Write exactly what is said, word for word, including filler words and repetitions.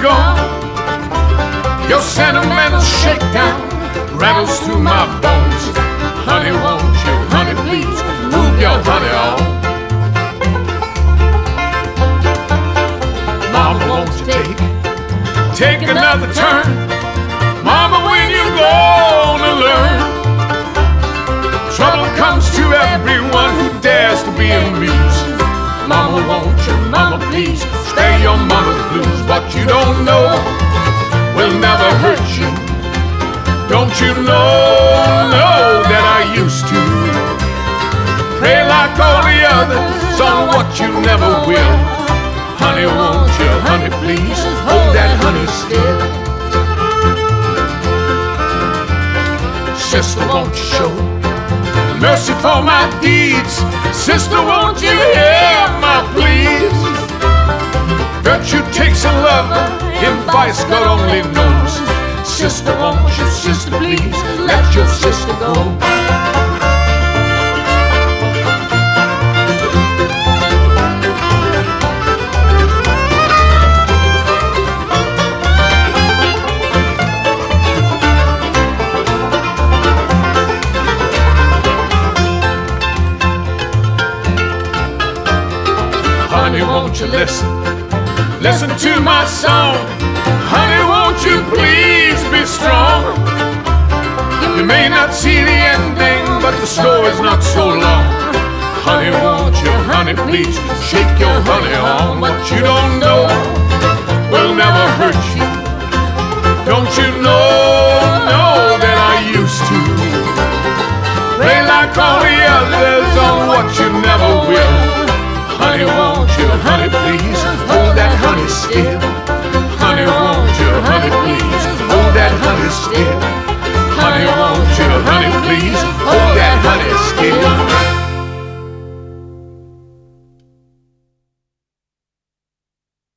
go. Your sentimental shakedown rattles through my bones. Honey, won't you, honey, please move your honey on. Mama, won't you take, take another turn? Mama, when you gonna learn? Trouble comes to everyone who dares to be amused. Mama, won't you, mama, please spare your mama's blues. What you don't know will never hurt you. Don't you know, know that I used to pray like all the others on what you never will. Honey, won't you, honey, please hold that honey still. Sister, won't you show mercy for my deeds? Sister, won't you hear my pleas? Virtue takes a lover, in vice God only knows. Sister, won't you, sister, please let your sister go. Honey, won't you listen, listen to my song. Honey, won't you please be strong. You may not see the ending, but the story's not so long. Honey, won't you, honey, please shake your honey on. What you don't know will never hurt you. Don't you know, know that I used to pray like all the others